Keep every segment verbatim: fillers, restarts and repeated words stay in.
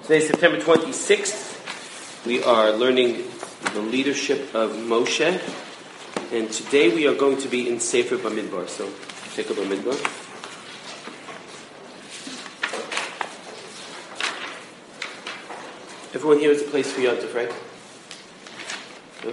Today is September twenty-sixth. We are learning the leadership of Moshe. And today we are going to be in Sefer Bamidbar. So, take a Bamidbar. Everyone here is a place for Yontif, right? No?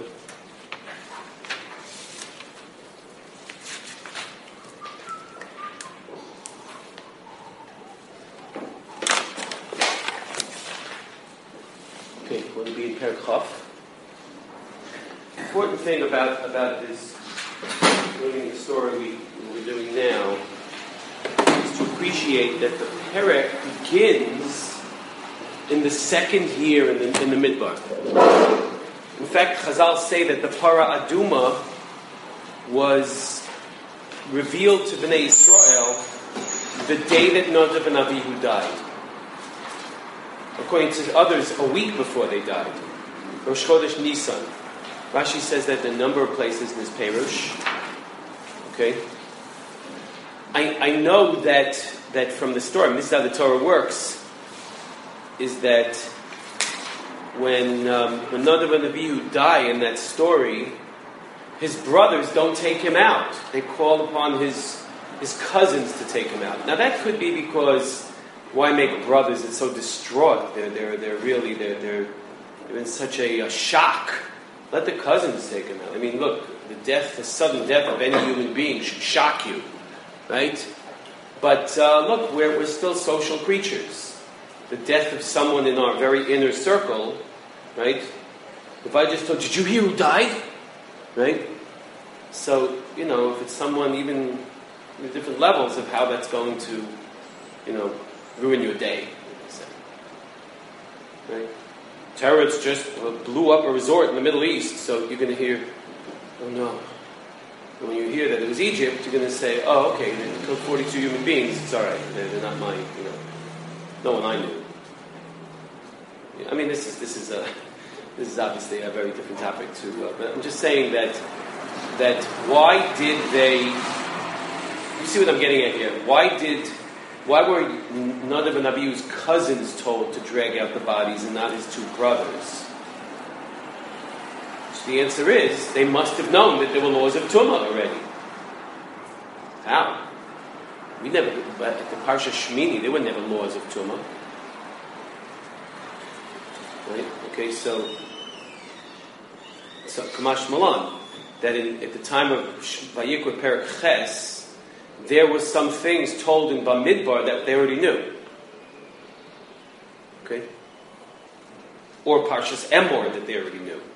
Okay, want to be in Perek Chaf. Important thing about, about this, learning the story we, we're doing now, is to appreciate that the Perek begins in the second year in the, in the Midbar. In fact, Chazal say that the Para Aduma was revealed to Bnei Yisrael the day that Nadav and Avihu died. According to others, a week before they died. Rosh Chodesh Nisan. Rashi says that in a number of places in his Perush. Okay? I, I know that, that from the story, and this is how the Torah works, is that when um, when Nadav and Avihu die in that story, his brothers don't take him out. They call upon his his cousins to take him out. Now that could be because why make brothers? It's so distraught. They're they're they're really they're they're, they're in such a, a shock. Let the cousins take him out. I mean, look, the death, the sudden death of any human being should shock you, right? But uh, look, we're we're still social creatures. The death of someone in our very inner circle, right? If I just told, did you hear who died? Right? So, you know, if it's someone even in different levels of how that's going to, you know, ruin your day, right? Terrorists just blew up a resort in the Middle East, so you're going to hear, oh no. And when you hear that it was Egypt, you're going to say, oh, okay, they killed forty-two human beings, it's all right, they're, they're not mine, you know. No one I knew. I mean, this is this is a this is obviously a very different topic too. Uh, but I'm just saying that that why did they? You see what I'm getting at here? Why did why were Nadav and Avihu's cousins told to drag out the bodies and not his two brothers? So the answer is they must have known that there were laws of Tumah already. How? We never, but at the Parsha Shmini, there were never laws of Tumah. Right? Okay, so, so Kamash Malan, that in, at the time of Vayikra Perek Ches, there were some things told in Bamidbar that they already knew. Okay? Or Parshas Emor that they already knew.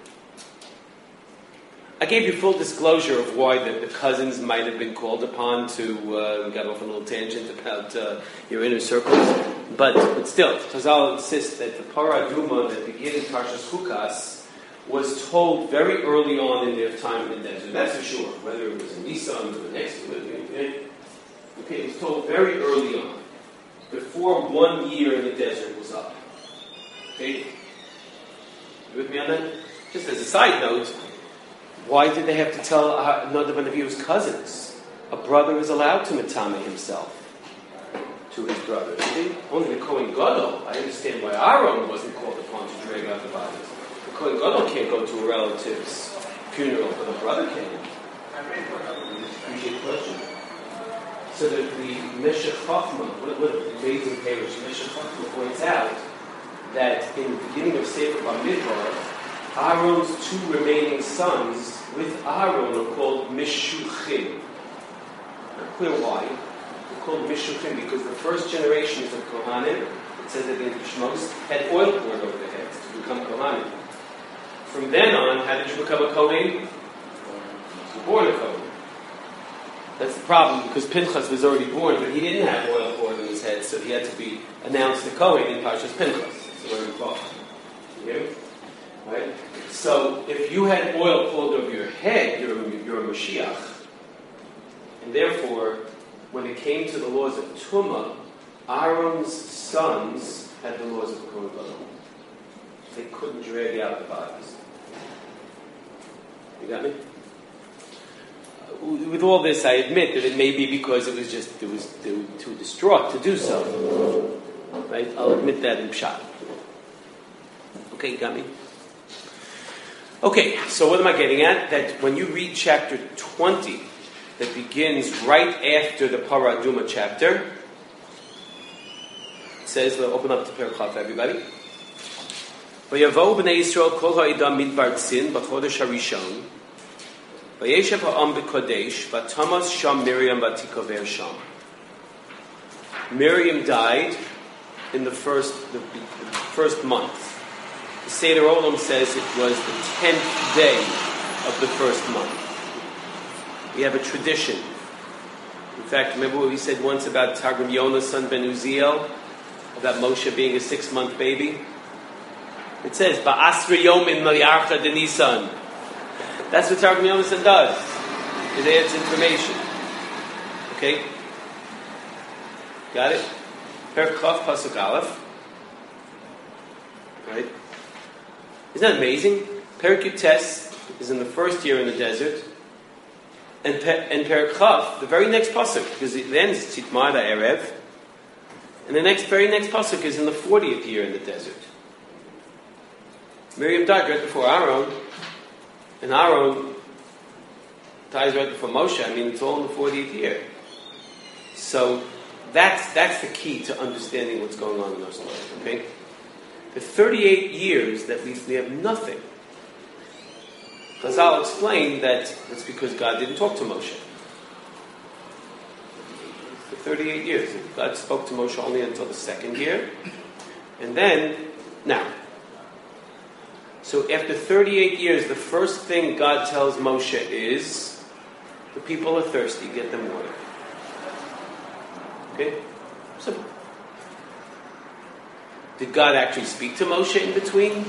I gave you full disclosure of why the, the cousins might have been called upon to, uh, we got off on a little tangent about uh, your inner circles, but, but still, Chazal insists that the Para Aduma that began in Parshas Chukas was told very early on in their time in the desert. That's for sure, whether it was in Nisan or the next year. Okay? Okay, it was told very early on, before one year in the desert was up. Okay? You with me on that? Just as a side note, why did they have to tell uh, Nadav and Avihu's cousins? A brother is allowed to matame himself to his brother. See? Only the Kohen Gadol. I understand why Aaron wasn't called upon to drag out the bodies. The Kohen Gadol can't go to a relative's funeral, but a brother can. Appreciate the question. So the, the Meshech Chochmah, what, what an amazing parish, Meshech Chochmah points out that in the beginning of Sefer Bamidbar, Aaron's two remaining sons with Aaron are called Mishuchim. Not clear why. They're called Mishuchim because the first generations of Kohanim, it says that in Shmos, had oil poured over their heads to become Kohanim. From then on, how did you become a Kohen? You were born a Kohen. That's the problem because Pinchas was already born, but he didn't have oil poured on his head, so he had to be announced a Kohen in Parshas Pinchas. That's where we call it. You hear me? Right? So, if you had oil poured over your head, you're a, you're a Mashiach. And therefore, when it came to the laws of Tumah, Aaron's sons had the laws of Kohen Gadol. They couldn't drag out the bodies. You got me? with all this, I admit that it may be because it was just, it was, they were too distraught to do so. Right? I'll admit that in Pshat. Okay, you got me? Okay, so what am I getting at? That when you read chapter twenty, that begins right after the Parah Aduma chapter, it says, we'll open up to Perek Chaf, everybody. Vayavo b'nei Yisrael kol ha'idam midbar tzin b'chodesh harishon vayeshev ha'am b'kodesh v'tamas sham Miriam v'tikover sham. Miriam died in the first the, the first month. The Seder Olam says it was the tenth day of the first month. We have a tradition. In fact, remember what we said once about Targum Yona's son Ben Uziel, about Moshe being a six-month baby? It says, Ba'asra Yomin Maliarcha Denisan. That's what Targum Yona's son does. It adds information. Okay? Got it? Perek Chaf Pasuk Aleph. Right? Isn't that amazing? Perek Yutes is in the first year in the desert. And, Pe- and Perek Chaf, the very next pasuk, because it ends Tzitmar Erev, and the next, very next pasuk is in the fortieth year in the desert. Miriam died right before Aaron, and Aaron dies right before Moshe. I mean, it's all in the fortieth year. So that's that's the key to understanding what's going on in those stories. Okay, the thirty-eight years that we we have nothing. Chazal explained that it's because God didn't talk to Moshe. For thirty-eight years. God spoke to Moshe only until the second year. And then, now. So after thirty-eight years, the first thing God tells Moshe is, the people are thirsty, get them water. Okay? Simple. Did God actually speak to Moshe in between?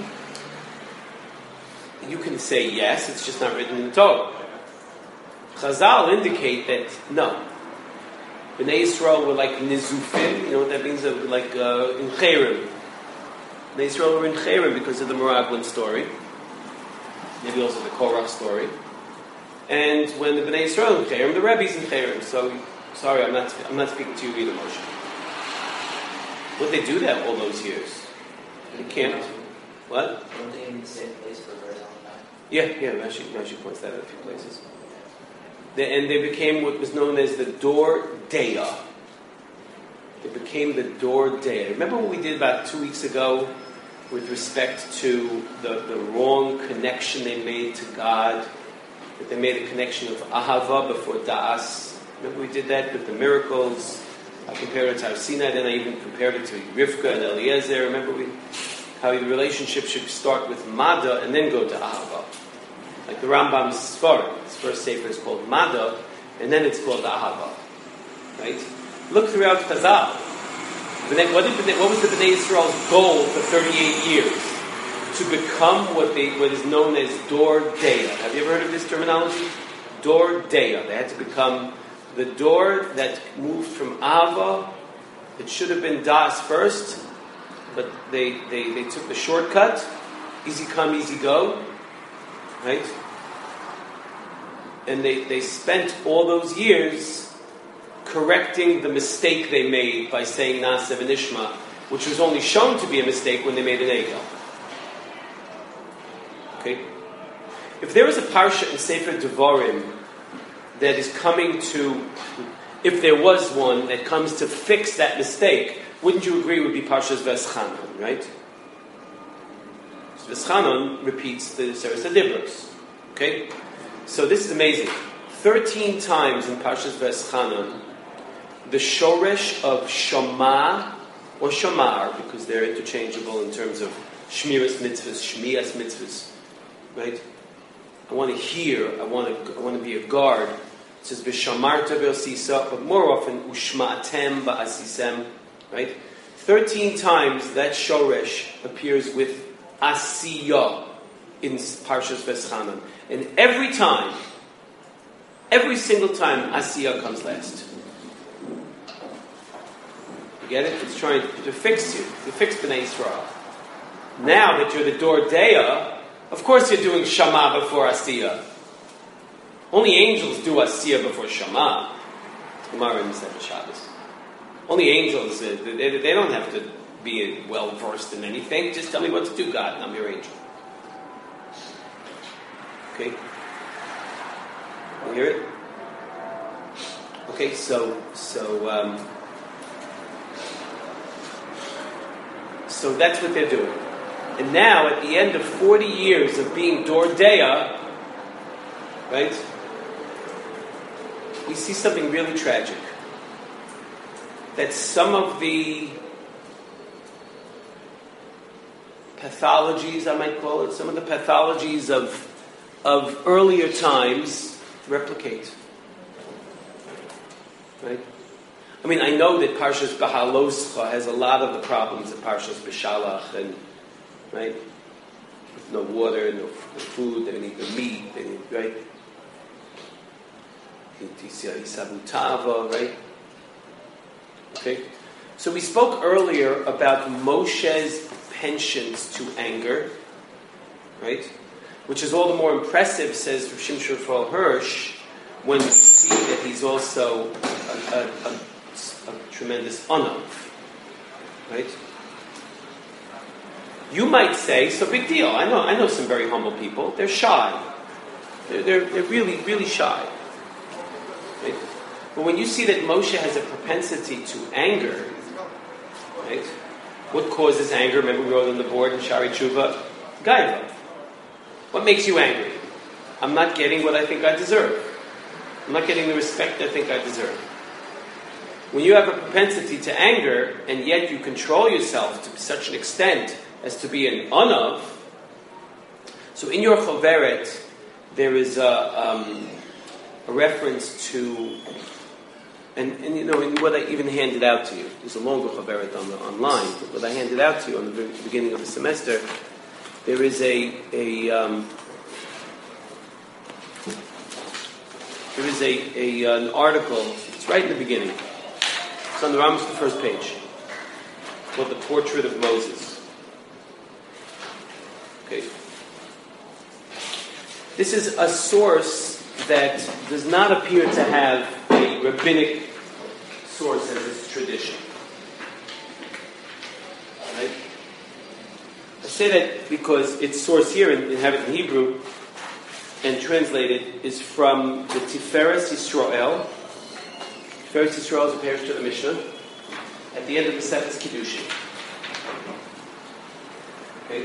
You can say yes, it's just not written in the Torah. Chazal indicate that no. Bnei Yisrael were like nizufim, you know what that means? They were like uh, in Cherem. Bnei Yisrael were in Cherem because of the Meraglim story. Maybe also the Korach story. And when the Bnei Yisrael in Cherem, the Rebbe's in Cherem. So, sorry, I'm not, I'm not speaking to you either, Moshe. What did they do that all those years? They camped. What? Weren't they in the same place for a very long time? Yeah, yeah, Rashi, Rashi points that out a few places. The, and they became what was known as the Dor Deya. They became the Dor Deya. Remember what we did about two weeks ago with respect to the, the wrong connection they made to God? That they made a connection of Ahava before Da'as. Remember we did that with the miracles? I compared it to Har Sinai, then I even compared it to Rivka and Eliezer. Remember we... how the relationship should start with Mada and then go to Ahava. Like the Rambam's Sfarim. His first sefer is called Mada, and then it's called Ahava. Right? Look throughout Chazal. What, did, what was the Bnei Yisrael's goal for thirty-eight years? To become what they what is known as Dor Deya. Have you ever heard of this terminology? Dor Deya. They had to become the door that moved from Ahava. It should have been Das first, but they, they, they took the shortcut. Easy come, easy go. Right? And they, they spent all those years correcting the mistake they made by saying Na'aseh v'nishma, which was only shown to be a mistake when they made an egel. Okay? If there is a parsha in Sefer Devarim that is coming to, if there was one that comes to fix that mistake, wouldn't you agree it would be Parshas Veschanon, right? Veschanon repeats the Seres HaDibros. Okay? So this is amazing. Thirteen times in Parshas Veschanon, the shoresh of Shama, or Shamar, because they're interchangeable in terms of Shmiras mitzvahs, Shmiyas mitzvahs, right? I want to hear, I want to I want to be a guard. It says, V'shamarta v'osisa, but more often, Ushma'atem ba'asisem, right? Thirteen times that shoresh appears with Asiyah in Parshas Veschanon. And every time, every single time, Asiyah comes last. You get it? It's trying to fix you, to fix Bnei Yisrael. Now that you're the Dor Deya, of course you're doing Shama before Asiyah. Only angels do Asiyah before Shama. Gemara in Masechet Shabbos. Only angels, they, they, they don't have to be well versed in anything. Just tell me what to do, God, and I'm your angel. Okay? You hear it? Okay, so so um, so that's what they're doing. And now, at the end of forty years of being Dordeya, right, we see something really tragic. That some of the pathologies, I might call it, some of the pathologies of of earlier times replicate. Right? I mean, I know that Parshas Bahaloscha has a lot of the problems of Parshas Beshalach, and right, with no water, no, no food, they need the meat, they need, right? Isabutava, right? Okay, so we spoke earlier about Moshe's penchant to anger, right? Which is all the more impressive, says Shimshon Raphael Hirsch, when we see that he's also a, a, a, a tremendous anav, right? You might say, so big deal. I know, I know some very humble people. They're shy. They're, they're, they're really, really shy. Right? But when you see that Moshe has a propensity to anger, right? What causes anger? Remember we wrote on the board in Shari Tshuva, Gaiva. What makes you angry? I'm not getting what I think I deserve. I'm not getting the respect I think I deserve. When you have a propensity to anger, and yet you control yourself to such an extent as to be an anav, so in your choveret, there is a, um, a reference to, and, and you know, in what I even handed out to you, there's a longer choveret on the, online, but what I handed out to you on the very beginning of the semester, there is a, a um, there is a, a an article, it's right in the beginning, it's on the Rambam's the first page, called The Portrait of Moses. Okay. This is a source that does not appear to have a rabbinic source as its tradition. Right? I say that because its source here, in, in have it in Hebrew, and translated, is from the Tiferes Yisrael. Tiferes Yisrael is a parish to the Mishnah, at the end of the Sefes Kiddushin. Okay?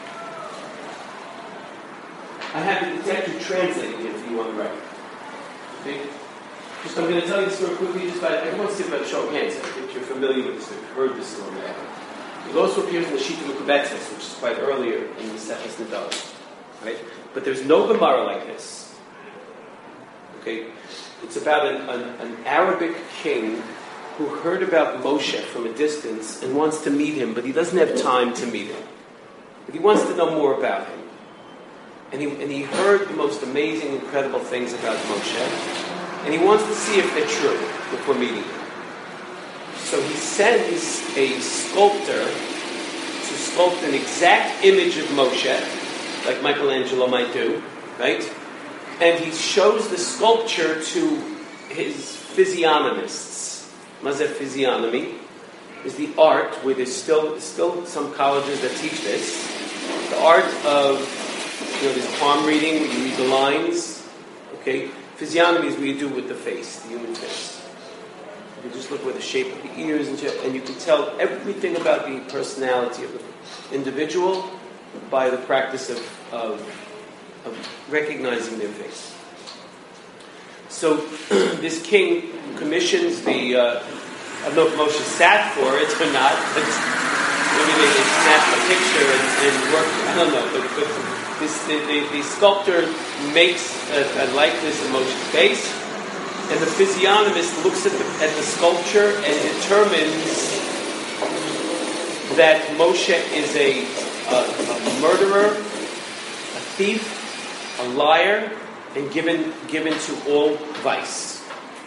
I have it actually translated here for you on the right. Okay? Just I'm going to tell you this story quickly, just by, I don't want to say about a show of hands. I think you're familiar with this, you've heard this story. It also appears in the Shita Mekubetzes, which is quite earlier in the Sefes Nedarim. Right? But there's no Gemara like this. Okay? It's about an, an, an Arabic king who heard about Moshe from a distance and wants to meet him, but he doesn't have time to meet him. But he wants to know more about him. And he, and he heard the most amazing, incredible things about Moshe, and he wants to see if they're true before meeting him. So he sends a sculptor to sculpt an exact image of Moshe, like Michelangelo might do, right? And he shows the sculpture to his physiognomists. Mazeh physiognomy is the art where there's still still some colleges that teach this. The art of, you know, there's palm reading where you read the lines. Okay, physiognomy is what you do with the face, the human face. You just look at the shape of the ears, and, and you can tell everything about the personality of the individual by the practice of, of, of recognizing their face. So this king commissions the, uh, I don't know if Moshe sat for it or not, but maybe they, they snapped a picture and, and worked, I don't know, but, but this, the, the, the sculptor makes a, a likeness of Moshe's face, and the physiognomist looks at the, at the sculpture and determines that Moshe is a, a, a murderer, a thief, a liar, and given given to all vice.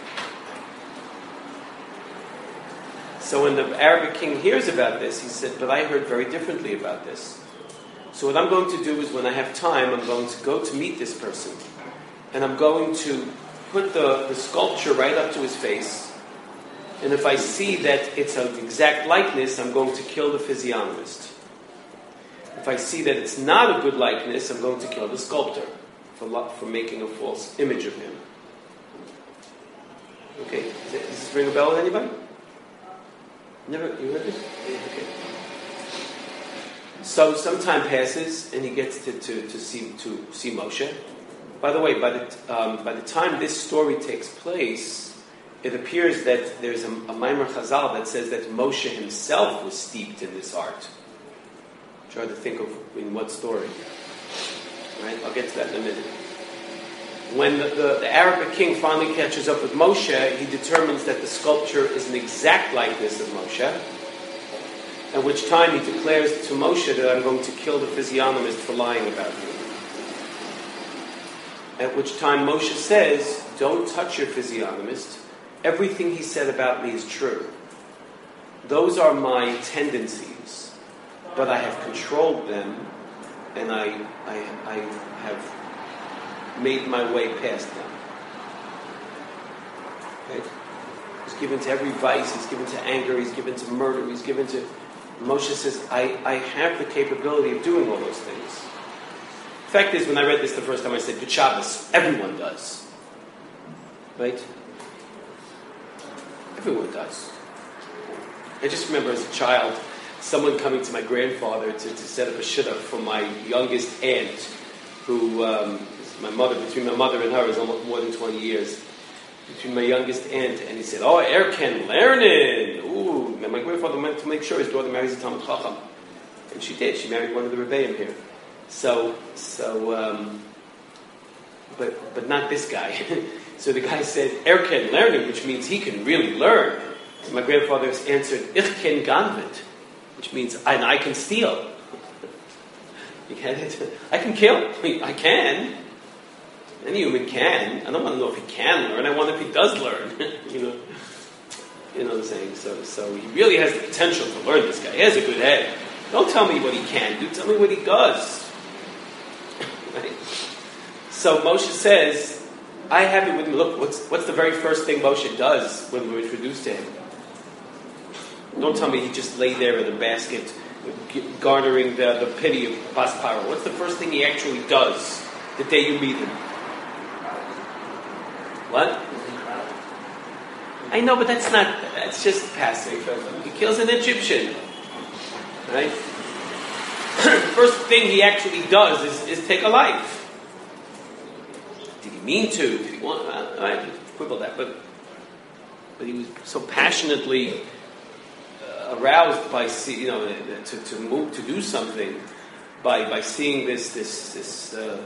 So when the Arabic king hears about this, he said, but I heard very differently about this. So what I'm going to do is when I have time, I'm going to go to meet this person, and I'm going to put the, the sculpture right up to his face, And if I see that it's an exact likeness, I'm going to kill the physiognomist. If I see that it's not a good likeness, I'm going to kill the sculptor for, for making a false image of him. Okay, does, it, does this ring a bell with anybody? Never, you heard this? Okay. So some time passes, and he gets to, to, to see to see Moshe. By the way, by the um, by the time this story takes place, it appears that there's a, a Maimer Chazal that says that Moshe himself was steeped in this art. Try to think of in what story. Right? I'll get to that in a minute. When the, the, the Arabic king finally catches up with Moshe, he determines that the sculpture is an exact likeness of Moshe, at which time he declares to Moshe that I'm going to kill the physiognomist for lying about me. At which time Moshe says, don't touch your physiognomist. Everything he said about me is true. Those are my tendencies, but I have controlled them, and I, I, I have made my way past them. Okay? He's given to every vice, he's given to anger, he's given to murder, he's given to... Moshe says, I, I have the capability of doing all those things. The fact is, when I read this the first time, I said, Good Shabbos, everyone does. Right? Everyone does. I just remember as a child, someone coming to my grandfather to, to set up a shidduch for my youngest aunt, who... Um, My mother, between my mother and her, is almost more than twenty years. Between my youngest aunt, and he said, "Oh, Erken Lernin." Ooh, and my grandfather went to make sure his daughter marries a Talmid Chacham, and she did. She married one of the Rebbeim here. So, so, um, but but not this guy. So the guy said, "Erken Lernin," which means he can really learn. And my grandfather answered, "Ich ken ganvet," which means and I can steal. You get it? I can kill. I can. Any human can. I don't want to know if he can learn. I wonder if he does learn. you know, you know what I'm saying. So, so he really has the potential to learn. This guy, he has a good head. Don't tell me what he can do. Tell me what he does. Right? So Moshe says, "I have it with me." Look, what's what's the very first thing Moshe does when we're introduced to him? Don't tell me he just lay there in a basket, garnering the, the pity of Bas Paro. What's the first thing he actually does the day you meet him? What? I know, but that's not, that's just passive. He kills an Egyptian. Right? The first thing he actually does is, is take a life. Did he mean to? Did he want, uh, I quibble that, but, but he was so passionately uh, aroused by, see, you know, to, to move, to do something by, by seeing this, this, this, uh,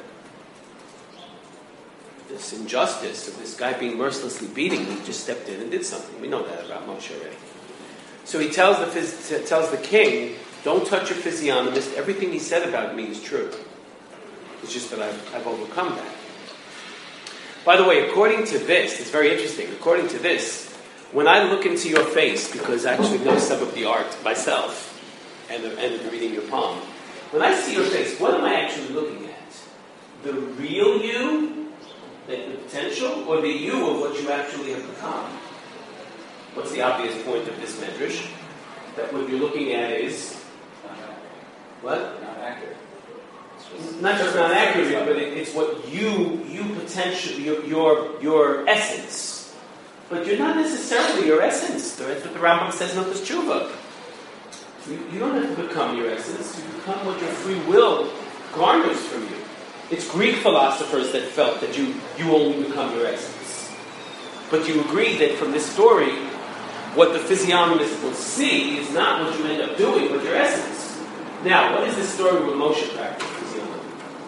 this injustice of this guy being mercilessly beating, he just stepped in and did something. We know that about Moshe already. So he tells the phys- tells the king, don't touch your physiognomist. Everything he said about me is true. It's just that I've, I've overcome that. By the way, according to this, it's very interesting. According to this, when I look into your face, because I actually know some of the art myself, and and reading your palm, when I see your face, what am I actually looking at? The real you? Like the potential, or the you of what you actually have become? What's the obvious point of this medrash? That what you're looking at is what? Not accurate. Not just not accurate, but it, it's what you you potentially your, your your essence. But you're not necessarily your essence. That's what the Rambam says in Hilchos Tshuva. You, you don't have to become your essence. You become what your free will garners from you. It's Greek philosophers that felt that you, you only become your essence. But you agree that from this story, what the physiognomist will see is not what you end up doing, but your essence. Now, what is this story where Moshe practiced physiognomy?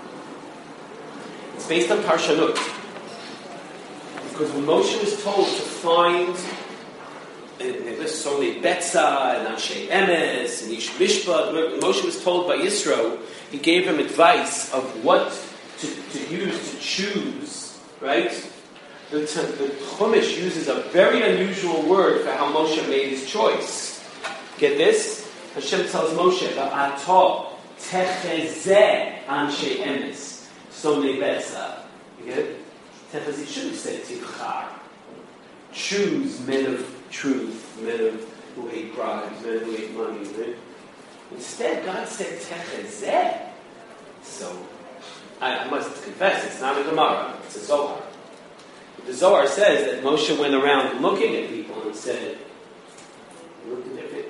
It's based on Parshanut. Because when Moshe was told to find this only Betza and Anshe Emes and Ish Mishpat, Moshe was told by Yisro, he gave him advice of what to, to use to choose, right? The, the Chumash uses a very unusual word for how Moshe made his choice. Get this? Hashem tells Moshe, "Va'ato techezeh anshe emes somnei betza." You get it? Techezeh shouldn't say tivchar. Choose men of truth, men of, who hate bribes, men who hate money. Right? Instead, God said Techezeh. So, I, I must confess, it's not a Gemara, it's a Zohar. The Zohar says that Moshe went around looking at people and said, he looked at, their,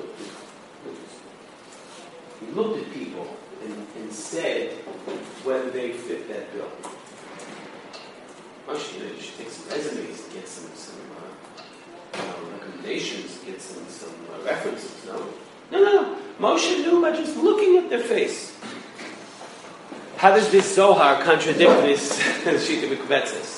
he looked at people and, and said whether they fit that bill. Moshe, you know, you should take some resumes, get some, some uh, you know, recommendations, get some, some uh, references. No. No, no, no. Moshe knew by just looking at their face. How does this Zohar contradict this Shita B'Kvetzes?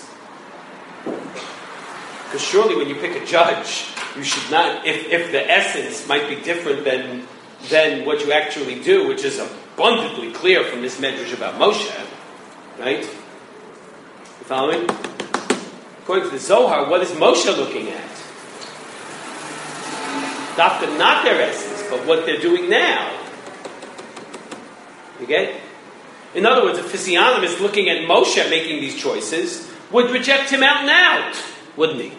Because surely when you pick a judge, you should not, if, if the essence might be different than, than what you actually do, which is abundantly clear from this medrash about Moshe, right? You following? According to the Zohar, what is Moshe looking at? Dafka, not their essence, but what they're doing now. You get? In other words, a physiognomist looking at Moshe making these choices would reject him out and out, wouldn't he?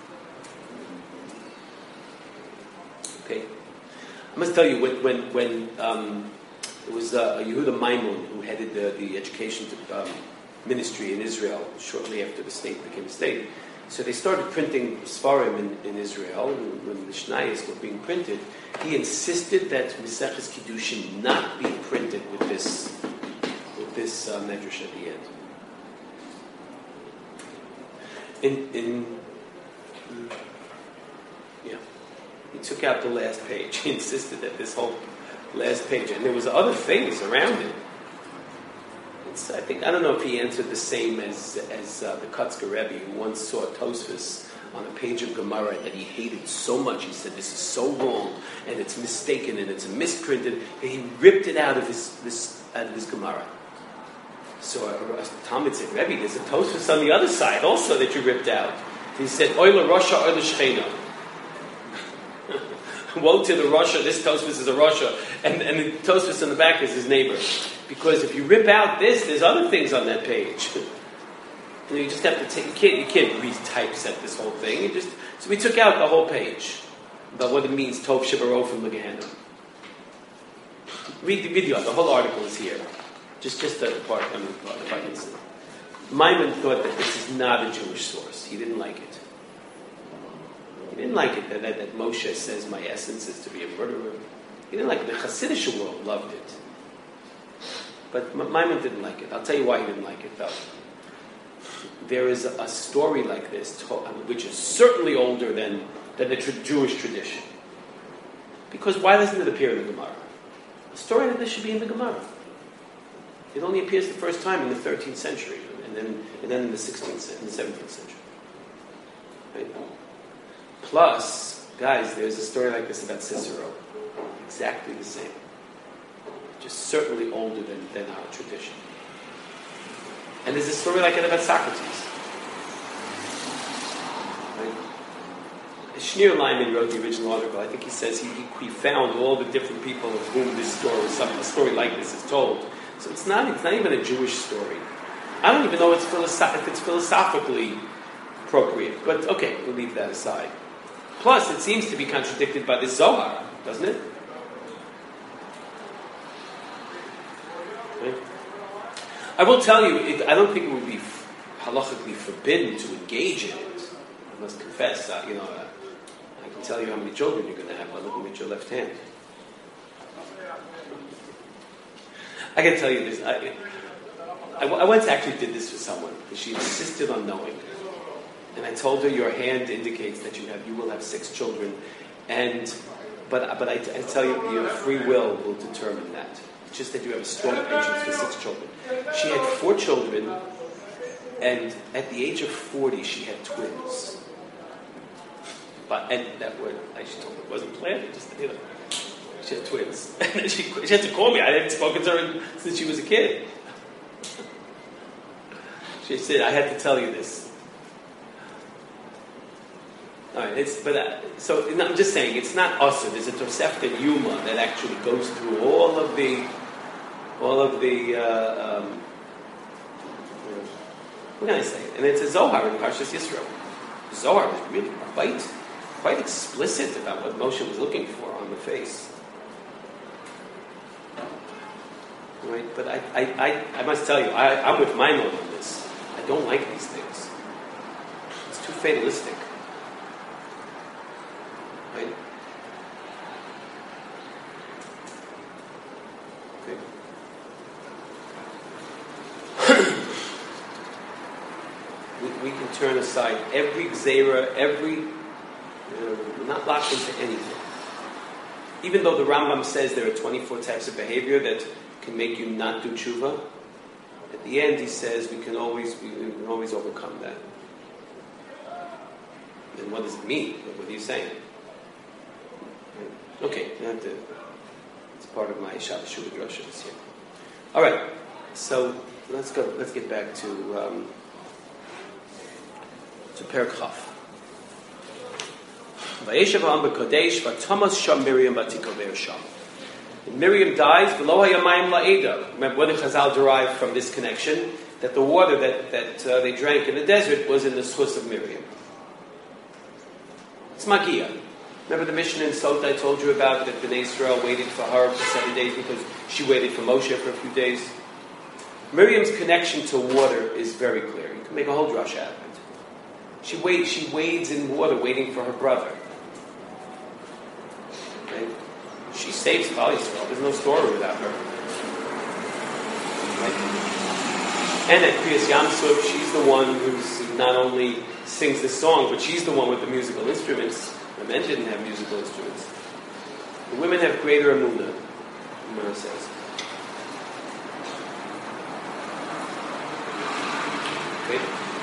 Okay. I must tell you, when when, when um, it was uh, Yehuda Maimon who headed the, the education to, um, ministry in Israel shortly after the state became a state. So they started printing Sfarim in, in Israel, and when the Mishnayos were being printed, he insisted that Maseches Kiddushin not be printed with this with this uh, medrash at the end. In, in yeah, he took out the last page. He insisted that this whole last page, and there was other things around it. It's, I think I don't know if he answered the same as as uh, the Kutzker Rebbe, who once saw Tosfos on a page of Gemara that he hated so much. He said, "This is so wrong, and it's mistaken, and it's misprinted." And he ripped it out of his this out of his Gemara. So uh, Talmud said, "Rebbe, there's a Tosfos on the other side also that you ripped out." He said, "Oila Rasha, Oila Shechena." Woe to the Rasha, this Tosfos is a Rasha, and, and the Tosfos in the back is his neighbor. Because if you rip out this, there's other things on that page. You know, you just have to take, you can't, you can't retypeset this whole thing. You just, so we took out the whole page about what it means, Tov Shibaro from the Gehenna. Read the video, the whole article is here. Just, just the part, I mean, if I can say. Maimon thought that this is not a Jewish source. He didn't like it. He didn't like it that, that, that Moshe says my essence is to be a murderer. He didn't like it. The Hasidic world loved it. But Maimon didn't like it. I'll tell you why he didn't like it, though. There is a, a story like this, which is certainly older than, than the tra- Jewish tradition. Because why doesn't it appear in the Gemara? A story like this should be in the Gemara. It only appears the first time in the thirteenth century, and then and then in the sixteenth, in the seventeenth century. Right? Plus, guys, there's a story like this about Cicero. Exactly the same. Just certainly older than, than our tradition. And there's a story like it about Socrates. Right? Shneur Lyman wrote the original article. I think he says he, he found all the different people of whom this story, some a story like this is told. So it's not it's not even a Jewish story. I don't even know if it's, philosoph- if it's philosophically appropriate. But okay, we'll leave that aside. Plus, it seems to be contradicted by the Zohar, doesn't it? Right? I will tell you, it, I don't think it would be halachically forbidden to engage in it. I must confess, uh, you know, uh, I can tell you how many children you're going to have by looking at your left hand. I can tell you this. I, I, I once actually did this for someone because she insisted on knowing, and I told her your hand indicates that you have you will have six children, and but but I, I tell you your free will will determine that. It's just that you have a strong penchant for six children. She had four children, and at the age of forty, she had twins. But and that word I she told her it wasn't planned. It just you know. She had twins. she, she had to call me. I hadn't spoken to her since she was a kid. She said, I had to tell you this. All right, it's, but uh, so I'm just saying, it's not us. There's a Tosefta Yuma that actually goes through all of the, all of the, uh, um, what can I say? And it's a Zohar in Parshas Yisro. Zohar is really quite quite explicit about what Moshe was looking for on the face. Right? But I, I, I, I must tell you, I, I'm with my mom on this. I don't like these things. It's too fatalistic. Right? Okay. we, we can turn aside every gzeira, every, uh, we're not locked into anything. Even though the Rambam says there are twenty-four types of behavior that can make you not do tshuva, at the end he says we can always we, we can always overcome that. And what does it mean? What are you saying? Okay, you have to, it's part of my Shabbos Shuvah Drosha this year. All right, so let's go. Let's get back to um, to Perek Chaf. Vayeshav Ha'am b'Kodesh v'Tamas Sham Miriam v'Tikover Sham. Miriam dies, v'lo hayamayim la'eda. Remember, what did Chazal derive from this connection? That the water that, that uh, they drank in the desert was in the source of Miriam. It's Magia. Remember the mission in Sot I told you about, that Bnei Israel waited for her for seven days because she waited for Moshe for a few days? Miriam's connection to water is very clear. You can make a whole drush out of it. She wades, she wades in water waiting for her brother. Okay? She saves Klal Yisrael. There's no story without her. Right? And at Kriyas Yamsuf, she's the one who not only sings the song, but she's the one with the musical instruments. The men didn't have musical instruments. The women have greater emunah, Gemara says. Okay.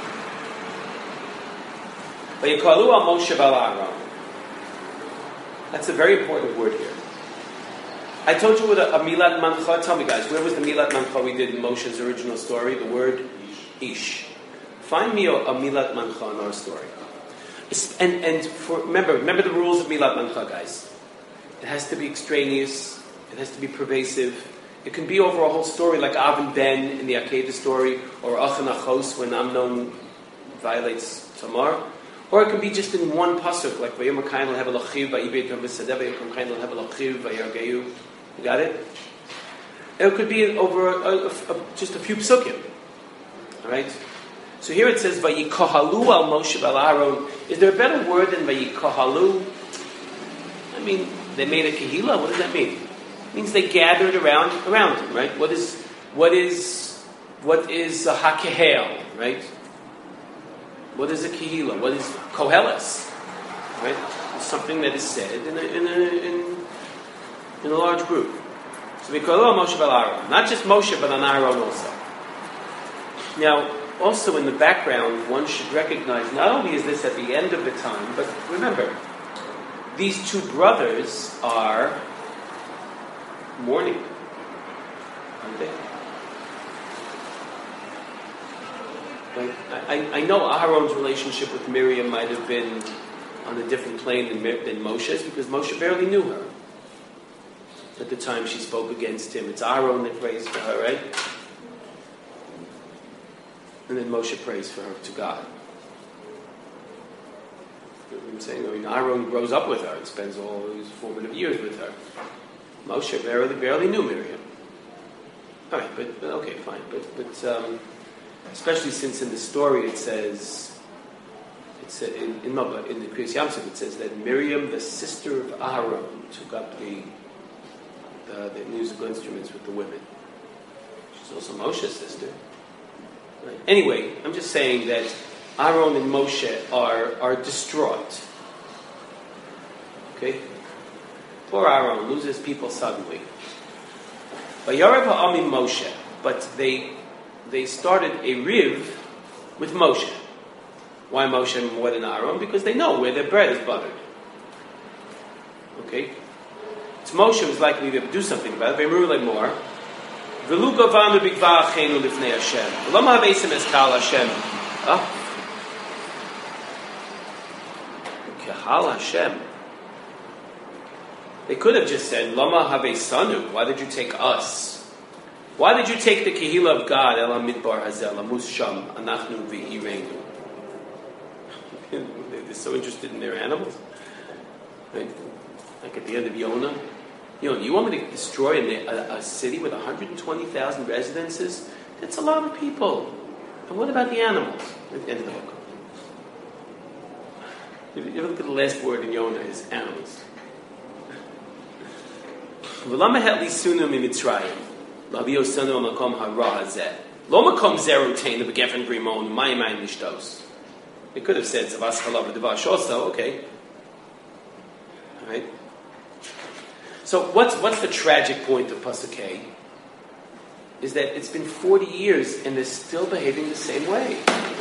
Vayikalu al Moshe b'al Aaron. That's a very important word here. I told you what a, a Milat Mancha. Tell me, guys, where was the Milat Mancha we did in Moshe's original story? The word Ish. Find me a, a Milat Mancha in our story. And and for, remember, remember the rules of Milat Mancha, guys. It has to be extraneous. It has to be pervasive. It can be over a whole story, like Av and Ben in the Akedah story, or Achan Achos when Amnon violates Tamar. Or it can be just in one pasuk, like Vayom Kain Lehev Elochiv Vayibet V'Sadeh Vayom Kain Lehev Elochiv Vayargeyu. You got it? It could be over a, a, a, just a few psukim. All right. So here it says Vayikohalu al Moshe b'al Aaron. Is there a better word than Vayikohalu? I mean, they made a kehila. What does that mean? It means they gathered around around him, right? What is what is what is a hakehel, right? What is a kehila? What is koheles? Right? It's something that is said in a, in a, in, in a large group. So we call it Moshe b'al Aaron. Not just Moshe, but on Aaron also. Now, also in the background, one should recognize, not only is this at the end of the time, but remember, these two brothers are mourning. Aren't they? Right? I, I know Aharon's relationship with Miriam might have been on a different plane than, than Moshe's, because Moshe barely knew her at the time she spoke against him. It's Aharon that prays for her, right? And then Moshe prays for her to God. You know what I'm saying? I mean, Aharon grows up with her and spends all his formative years with her. Moshe barely, barely knew Miriam. All right, but, but okay, fine. But, but um, especially since in the story it says, it's in in, in the Kriyas Yamsuf it says that Miriam, the sister of Aharon, took up the, the the musical instruments with the women. She's also Moshe's sister. Right. Anyway, I'm just saying that Aaron and Moshe are are distraught. Okay? Poor Aaron loses people suddenly. Vayarev ha'amim Moshe, but they they started a riv with Moshe. Why Moshe more than Aaron? Because they know where their bread is buttered. Okay? It's Moshe who's likely to do something about it. V'emru le'mor. V'lu gavanu b'gva achenu lifnei Hashem. V'lo ma'avesim es kal Hashem. Ah? Kehal Hashem. They could have just said, Lama havesanu. Why did you take us? Why did you take the kehila of God? El midbar hazel, amus sham, anachnu v'ireinu. They're so interested in their animals. Right? Like at the end of Yonah. You know, you want me to destroy a, a, a city with one hundred twenty thousand residences? That's a lot of people. And what about the animals? At the end of the book. If you ever look at the last word in Yonah, is animals. V'lama hetli sunu mimitzrayim, lavi osanu amakom hara hazeh. Lo makom zero tein begefen brimon mayim nishtos. They could have said zavas chalav devash also. Okay. All right. So what's what's the tragic point of Pasuk A? Is that it's been forty years and they're still behaving the same way.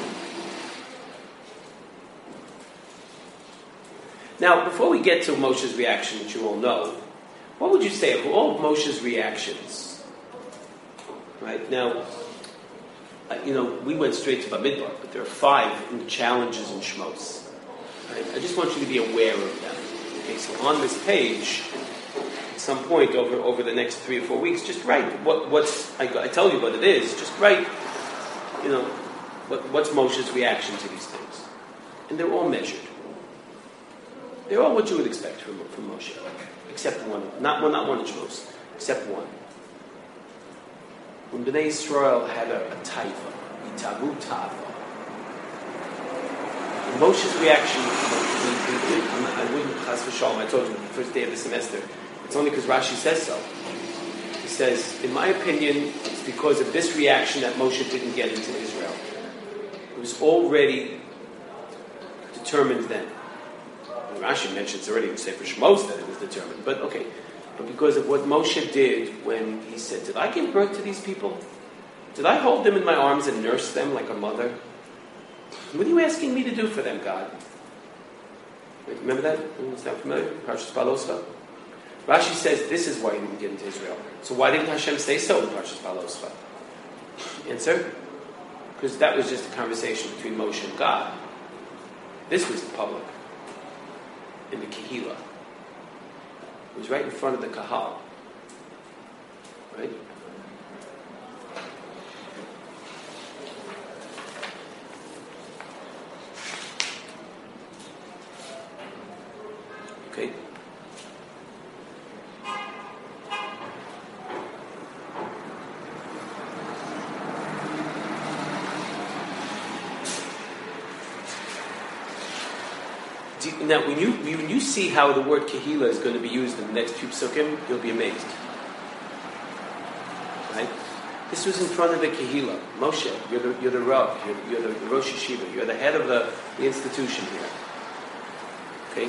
Now, before we get to Moshe's reaction, which you all know, what would you say of all of Moshe's reactions? Right now, uh, you know, we went straight to Bamidbar, but there are five in the challenges in Shmos. Right? I just want you to be aware of them. Okay, so on this page, at some point over, over the next three or four weeks, just write what, what's, I, I tell you what it is, just write, you know, what, what's Moshe's reaction to these things. And they're all measured. They're all what you would expect from, from Moshe, except one. Not well, not one of Shmos, except one. When Bnei Yisrael had a, a taifa, itavu tava, Moshe's reaction, I wouldn't chas v'shalom, I told you the first day of the semester, it's only because Rashi says so. He says, in my opinion, it's because of this reaction that Moshe didn't get into Israel. It was already determined then. Rashi mentions already in Sefer Shmos that it was determined, but okay. But because of what Moshe did when he said, did I give birth to these people? Did I hold them in my arms and nurse them like a mother? What are you asking me to do for them, God? Wait, remember that? Is that familiar? Parshas Baloscha? Rashi says this is why he didn't get into Israel. So why didn't Hashem say so in Parshas Baloscha? Answer? Because that was just a conversation between Moshe and God. This was public. In the Kehillah. It was right in front of the Kahal. Right? Okay. Now, when you when you see how the word Kehillah is going to be used in the next few psukim, you'll be amazed. Right? This was in front of the Kehillah. Moshe, you're the you're the Rav, you're, you're the, the Rosh Yeshiva, you're the head of the, the institution here. Okay?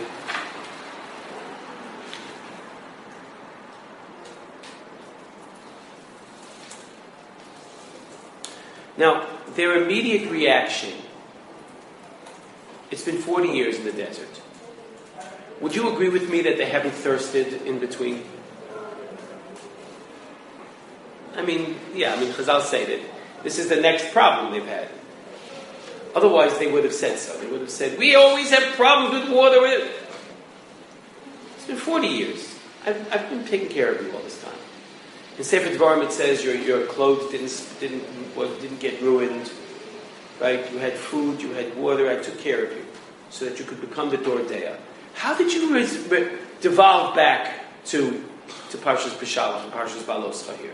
Now, their immediate reaction, it's been forty years in the desert. Would you agree with me that they haven't thirsted in between? I mean, yeah, I mean, Chazal say that this is the next problem they've had. Otherwise, they would have said so. They would have said, we always have problems with water. It's been forty years. I've, I've been taking care of you all this time. In Sefer Dvarim it says your, your clothes didn't, didn't, well, didn't get ruined. Right? You had food, you had water, I took care of you. So that you could become the Dordeya. How did you res- re- devolve back to, to Parshas Beshalach and Parshas Baloscha here?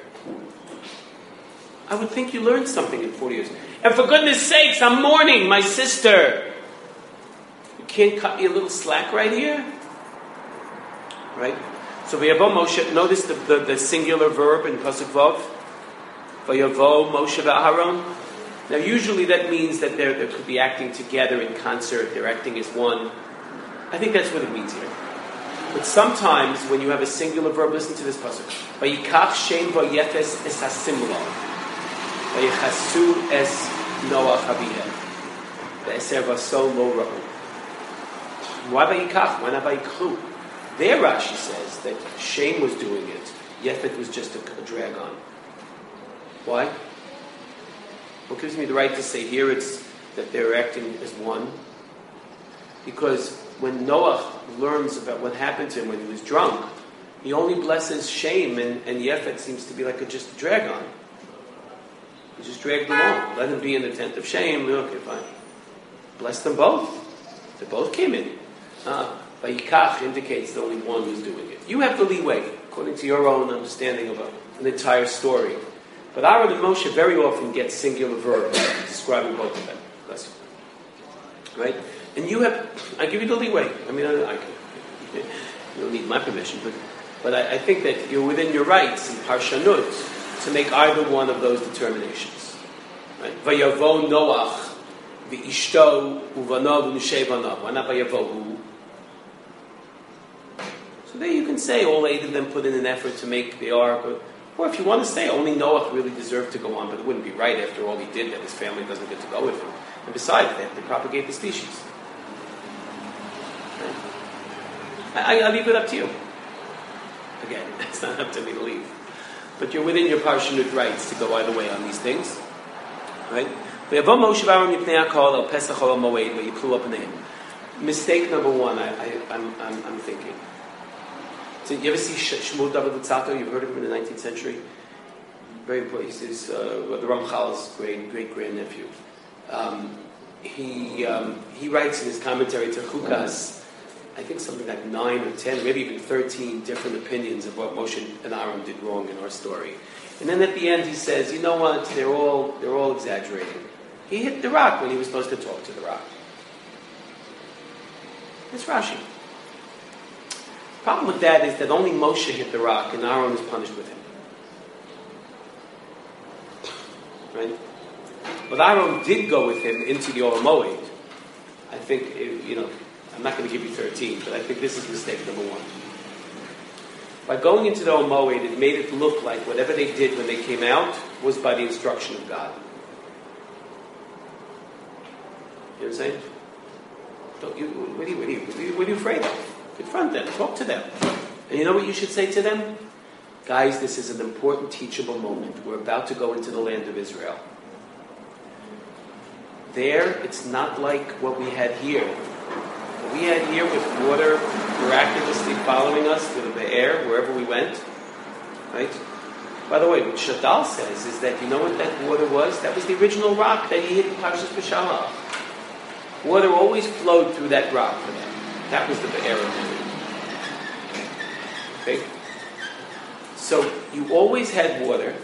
I would think you learned something in forty years. And for goodness sakes, I'm mourning my sister. You can't cut me a little slack right here? Right? So Vayavo Moshe, notice the, the, the singular verb in Pasuk Vav. Vayavo Moshe v'Aharon. Now usually that means that they they could be acting together in concert, they're acting as one. I think that's what it means here. But sometimes when you have a singular verb, listen to this pasuk. Vayikach Shem vayefes es hasimla. Vayichasu es Noach avihem. Ve'eser vaso lo ra'u. Why vayikach? Why not vayikchu? There Rashi says that Shem was doing it. Yefet was just a, a drag on. Why? What gives me the right to say here it's that they're acting as one? Because when Noah learns about what happened to him when he was drunk, he only blesses Shem, and, and Yefet seems to be like a, just a drag on. He just dragged along. Let him be in the tent of Shem. Okay, fine. Bless them both. They both came in. Uh, Vayikach indicates that only one was doing it. You have the leeway, according to your own understanding of a, an entire story. But Aaron and Moshe very often get singular verbs describing both of them. Bless you. Right? And you have, I give you the leeway. I mean, I, I can, you don't need my permission, but but I, I think that you're within your rights in Parshanut to make either one of those determinations. Right? Vayavo Noach, v'ishto uvanov u'nishei vanav. Why not Vayavohu? So there you can say all eight of them put in an effort to make the ark. Or, or if you want to say only Noach really deserved to go on, but it wouldn't be right after all he did that his family doesn't get to go with him. And besides, they have to propagate the species. I, I leave it up to you. Again, it's not up to me to leave. But you're within your parshanut rights to go either way on these things. Right? Mistake number one, I, I, I'm, I'm, I'm thinking. So you ever see Shmuel David Luzzatto? You've heard of him in the nineteenth century? Very important. He's uh, the Ramchal's great great grandnephew. Um, he um, he writes in his commentary to Chukas, I think something like nine or ten, maybe even thirteen different opinions of what Moshe and Aaron did wrong in our story. And then at the end he says, you know what? They're all they're all exaggerating. He hit the rock when he was supposed to talk to the rock. It's Rashi. The problem with that is that only Moshe hit the rock and Aaron is punished with him. Right? But Aaron did go with him into the Or Moed. I think, it, you know, I'm not going to give you thirteen, but I think this is mistake number one. By going into the Or Moed, it made it look like whatever they did when they came out was by the instruction of God. You know what I'm saying? Don't you, what, are you, what, are you, what, are you, what are you afraid of? Confront them, talk to them. And you know what you should say to them? Guys, this is an important teachable moment. We're about to go into the land of Israel. There, it's not like what we had here. What we had here with water miraculously following us through the air, wherever we went. Right? By the way, what Shadal says is that, you know what that water was? That was the original rock that he hit in Parshas Beshalach. Water always flowed through that rock for them. That was the Be'er of Midian. Okay? So, you always had water.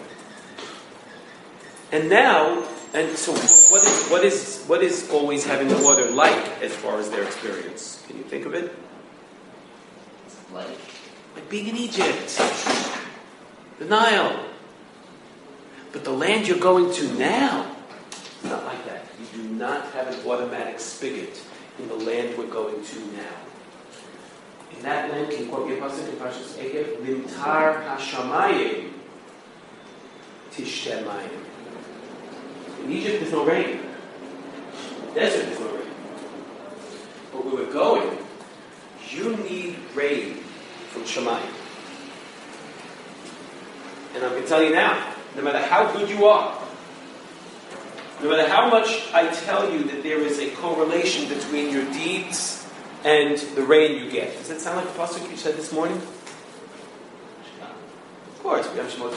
And now, and so what is, what is, what is always having water like as far as their experience? Can you think of it? Like? Like being in Egypt. The Nile. But the land you're going to now, it's not like that. You do not have an automatic spigot in the land we're going to now. In that land, can you quote your pasuk in Parshas Ekev? Limtar hashamayim tishtemayim. In Egypt, there's no rain. Desert, there's no rain. But where we're going, you need rain from Shemayim. And I'm going to tell you now, no matter how good you are, no matter how much I tell you that there is a correlation between your deeds and the rain you get. Does that sound like the pasuk you said this morning? Of course.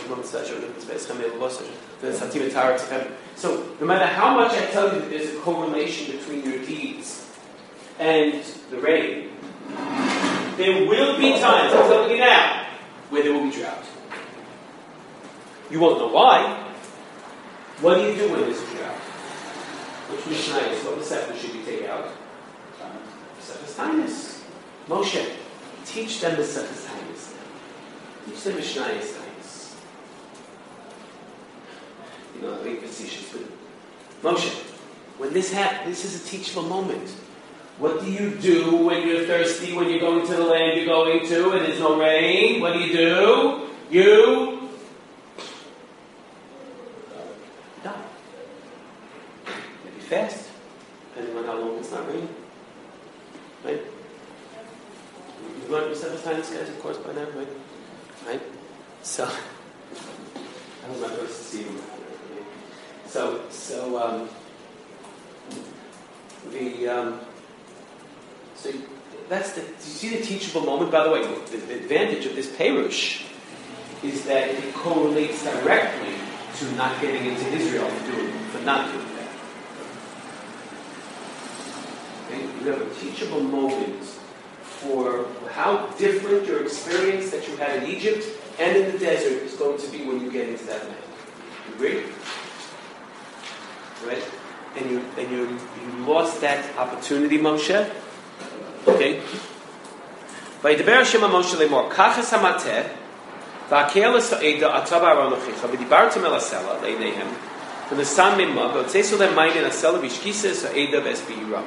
So, no matter how much I tell you that there's a correlation between your deeds and the rain, there will be times, I'm telling you now, where there will be drought. You won't know why. What do you do when there's a drought? Which Mishnah is, what Sefer should you take out? Sefer's Tainus. Moshe, teach them the Sefer's Tainus. Teach them Mishnah's Tainus. You know, being facetious, but Moshe, when this happens, this is a teachable moment. What do you do when you're thirsty, when you're going to the land you're going to, and there's no rain? What do you do? You fast, depending on how long it's not raining. Right? You've learned your seven times, guys, of course, by now, right? Right? So, I was not supposed to see you. So, so, um, the, um, so that's the, do you see the teachable moment? By the way, the, the advantage of this Perush is that it correlates directly to not getting into Israel for doing, for not doing that. You have a teachable moment for how different your experience that you had in Egypt and in the desert is going to be when you get into that land. You agree? Right? And you and you you lost that opportunity, Moshe. Okay. וידבר השם משה לאמור, קח את המטה, והקהל הסעדה אתה ואהרון אחיך, ודיברתם אל הסלע לעיניהם, ונשם מימה, והוצאו להם מים מן הסלע, והשכיסה את הסעדה ואת בהירה.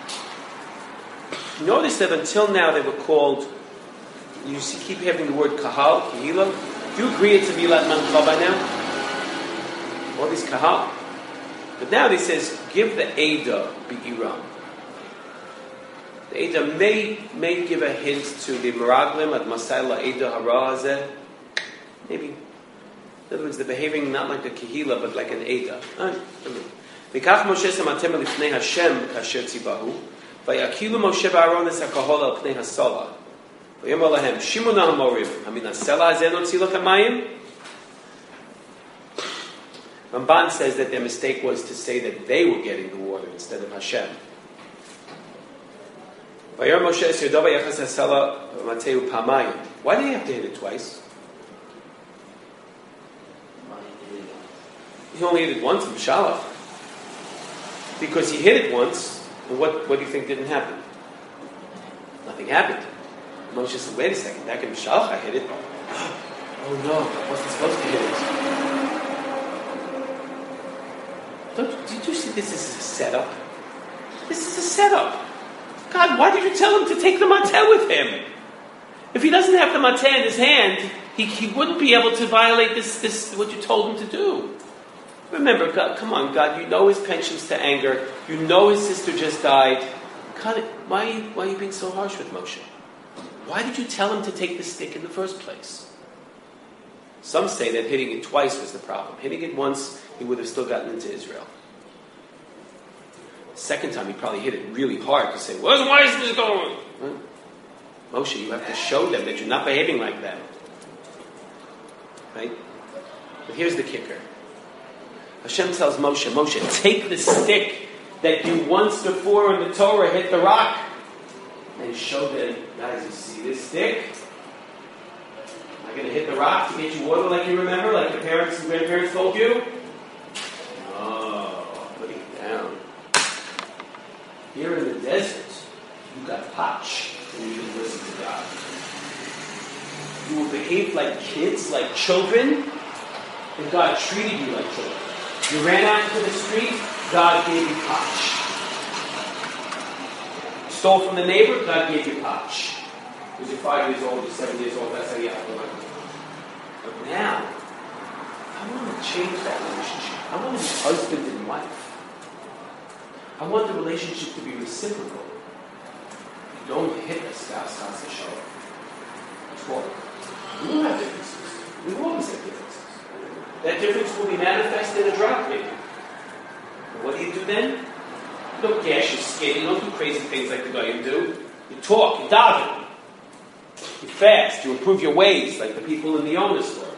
Notice that until now they were called, you see, keep having the word kahal, kahila. Do you agree it's a milat mancha by now? All these kahal. But now he says, give the Ada Be'iram. The Ada may, may give a hint to the Meraglim at Masayla Ada Hara Hazeh. Maybe. In other words, they're behaving not like a Kehila, but like an Ada. V'kach Moshe samatem lifnei Hashem kasher tzibahu. V'yakilu Moshe v'Aaron es hakahol al pnei hasala. V'yomar lahem, Shimona hamorim, hamin hasela hazeh notzi lachem mayim? Ramban says that their mistake was to say that they were getting the water instead of Hashem. Why do you have to hit it twice? He only hit it once in Shalach. Because he hit it once, and what, what do you think didn't happen? Nothing happened. Moshe said, wait a second, back in Shalach I hit it. Oh no, I wasn't supposed to hit it. Don't, did you see this is a setup? This is a setup. God, why did you tell him to take the mateh with him? If he doesn't have the mateh in his hand, he, he wouldn't be able to violate this, this what you told him to do. Remember, God, come on, God, you know his penchants to anger. You know his sister just died. God, why, why are you being so harsh with Moshe? Why did you tell him to take the stick in the first place? Some say that hitting it twice was the problem. Hitting it once, he would have still gotten into Israel. Second time, he probably hit it really hard to say, well, why is this going? Huh? Moshe, you have to show them that you're not behaving like them. Right? But here's the kicker. Hashem tells Moshe, Moshe, take the stick that you once before in the Torah hit the rock and show them, guys, you see this stick? Am I going to hit the rock to get you water like you remember, like your parents and grandparents told you? Oh, put it down. Here in the desert, you got potch, and you didn't listen to God. You will behave like kids, like children, and God treated you like children. You ran out into the street, God gave you potch. You stole from the neighbor, God gave you potch. Because you're five years old, you're seven years old, that's how you have to learn. But now, I want to change that relationship. I want to be husband and wife. I want the relationship to be reciprocal. You don't hit a spouse, that's the show. It's wrong. We will have differences. We will always have differences. That difference will be manifest in a drop, maybe. And what do you do then? You don't gash your skin. You don't do crazy things like the guy you do. You talk. You daven. You fast. You improve your ways, like the people in the Yonah store.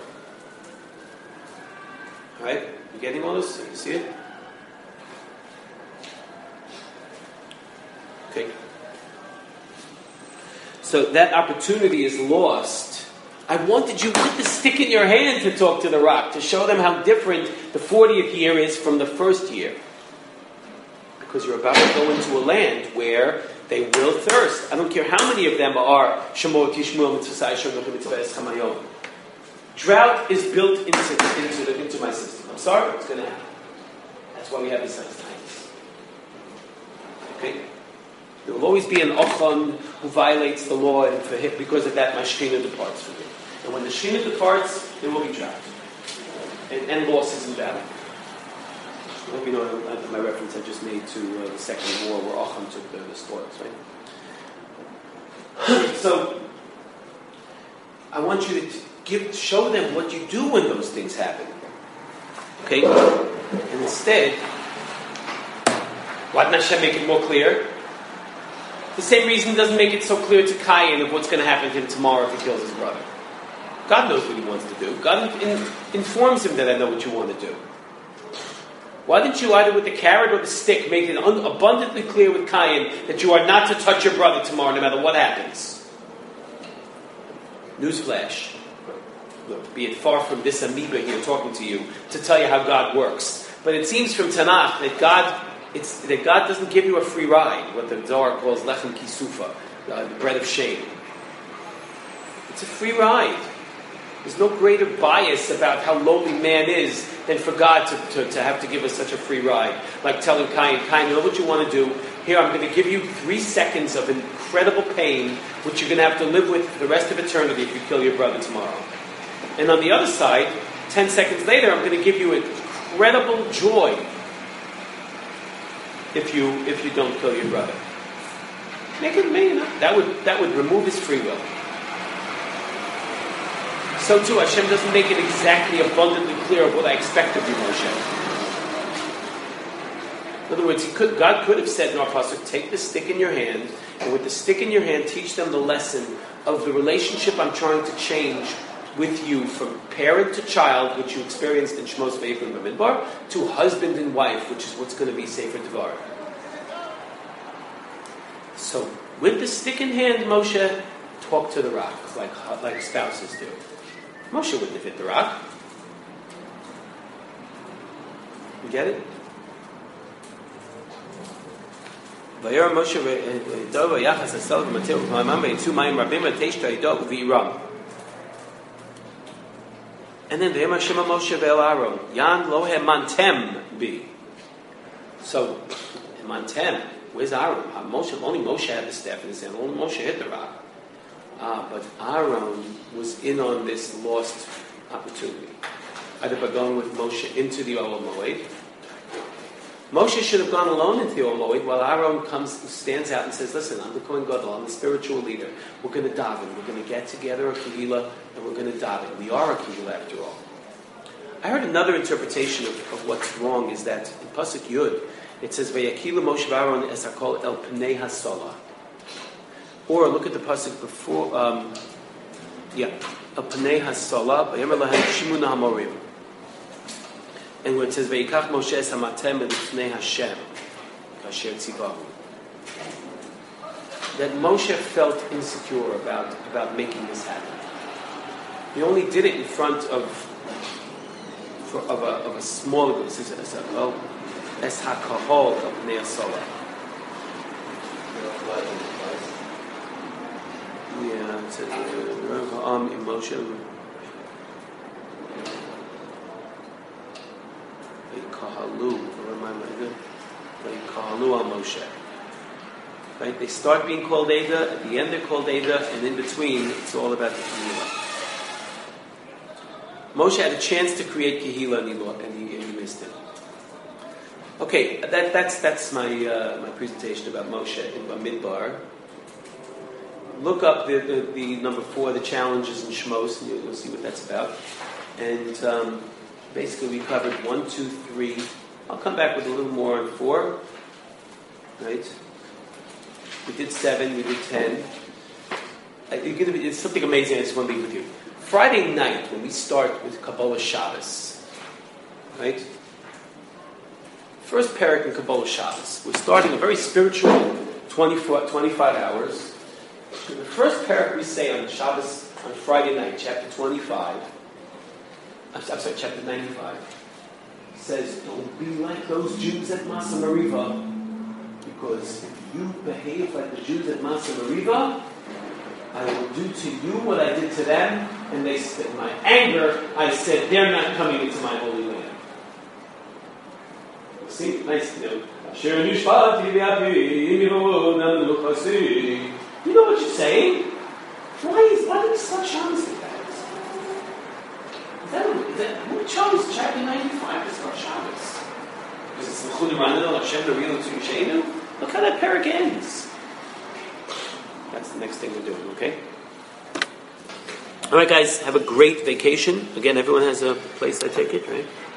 All right? You getting all this? You see it? Okay. So that opportunity is lost. I wanted you with the stick in your hand to talk to the rock, to show them how different the fortieth year is from the first year. Because you're about to go into a land where they will thirst. I don't care how many of them are Shemot Yishmuel Mitzvah Shemot Mitzvah Hamayom. Drought is built into, into, the, into my system. I'm sorry, it's going to happen. That's why we have these times. Okay? There will always be an Ochon who violates the law, and for him, because of that, my Shekhinah departs from me. And when the Shekhinah departs, there will be drought. And, and losses in battle. I hope you know my reference I just made to uh, the Second War, where Ochon took the, the spoils, right? So, I want you to give, show them what you do when those things happen. Okay? And instead, why didn't Hashem make it more clear? The same reason doesn't make it so clear to Cain of what's going to happen to him tomorrow if he kills his brother. God knows what he wants to do. God in, informs him that I know what you want to do. Why didn't you either with the carrot or the stick make it un- abundantly clear with Cain that you are not to touch your brother tomorrow no matter what happens? Newsflash. Look, be it far from this amoeba here talking to you to tell you how God works. But it seems from Tanakh that God, it's, that God doesn't give you a free ride, what the Zohar calls lechem kisufa, uh, the bread of shame. It's a free ride. There's no greater bias about how lowly man is than for God to, to, to have to give us such a free ride. Like telling Cain, Cain, you know what you want to do? Here, I'm going to give you three seconds of incredible pain, which you're going to have to live with for the rest of eternity if you kill your brother tomorrow. And on the other side, ten seconds later, I'm going to give you incredible joy if you if you don't kill your brother. Make it me, you know? That would that would remove his free will. So too, Hashem doesn't make it exactly abundantly clear of what I expect of you, Moshe. In other words, he could, God could have said in our pasuk, take the stick in your hand, and with the stick in your hand, teach them the lesson of the relationship I'm trying to change with you from parent to child, which you experienced in Shmos Ve'Efer and Bamidbar, to husband and wife, which is what's going to be Sefer Devar. So, with the stick in hand, Moshe talked to the rock, like, like spouses do. Moshe wouldn't have hit the rock. You get it? Vayera Moshe ve'Yitov v'yachas hasel v'matil v'ma'amam v'yitzu mayim rabim v'teishta Yitov v'yiram. And then Vayera Hashem Moshe ve'el Aaron Yan lo hemantem bi. So hemantem, where's Aaron? Moshe, only Moshe had the staff in his hand. Only Moshe hit the rock. Ah, but Aaron was in on this lost opportunity. Either by going with Moshe into the Ohel Moed. Moshe should have gone alone into the Ohel Moed, while Aaron comes, stands out and says, listen, I'm the Kohen Gadol, I'm the spiritual leader. We're going to daven. We're going to get together a Kehillah, and we're going to daven. We are a Kehillah after all. I heard another interpretation of, of what's wrong is that in Pasuk Yud, it says, Vayakila Moshe v'Aaron es hakol el pnei hasolah. Or look at the pasuk before, um, yeah, el pnei hasolah, v'yemer lahem shimu nahamorim. And where it says, Vayikach Moshe es hamatem el pnei Hashem, kasher tzivahu. That Moshe felt insecure about, about making this happen. He only did it in front of for, of, a, of a small group. This is es hakol es hakahol el pnei hasolah. Yeah, it says, um, emotion. Kahalu, what am I doing? Kahalu al Moshe. Right? They start being called Eda, at the end they're called Eda, and in between it's all about the Kehillah. Moshe had a chance to create Kehillah and he, and he, and he missed it. Okay, that, that's that's my uh, my presentation about Moshe in Bamidbar. Look up the, the, the number four, the challenges in Shmos, and you'll, you'll see what that's about. And um, basically we covered one, two, three. I'll come back with a little more on four. Right? We did seven, we did ten. It's something amazing I just want to leave with you. Friday night, when we start with Kabbalah Shabbos, right? First parak in Kabbalah Shabbos. We're starting a very spiritual twenty-four, twenty-five hours. The first parak we say on Shabbos, on Friday night, chapter twenty-five, I'm sorry, chapter ninety-five, says, don't be like those Jews at Masa Meriva, because if you behave like the Jews at Masa Meriva, I will do to you what I did to them, and they said, in my anger, I said, they're not coming into my holy land. See, nice, you know, you know what you're saying? Why is why do we start Shabbos like that? Is that, is that who chose chapter ninety-five to start Shabbos? Because it's the Chudim Ranadol Hashem the real to Yishayinu? Look how that parak ends. That's the next thing we're doing, okay? Alright guys, have a great vacation. Again, everyone has a place I take it, right?